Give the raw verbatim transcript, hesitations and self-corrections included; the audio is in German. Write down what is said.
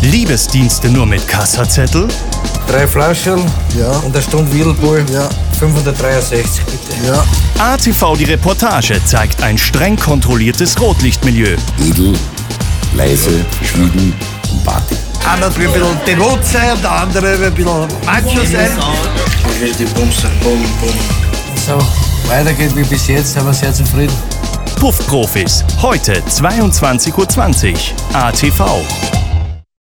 Liebesdienste nur mit Kassazettel? Drei Flaschen Ja. und eine Stunde Wiedelbull. Ja. fünfhundertdreiundsechzig, bitte. Ja. A T V Die Reportage zeigt ein streng kontrolliertes Rotlichtmilieu. Edel, leise, verschwiegen und Party. Einer will ein bisschen devot sein, der andere will ein bisschen macho sein. Ich will die Bumsen, bum, bum. So, weitergeht wie bis jetzt, sind wir sehr zufrieden. Puffprofis, heute zweiundzwanzig Uhr zwanzig, A T V.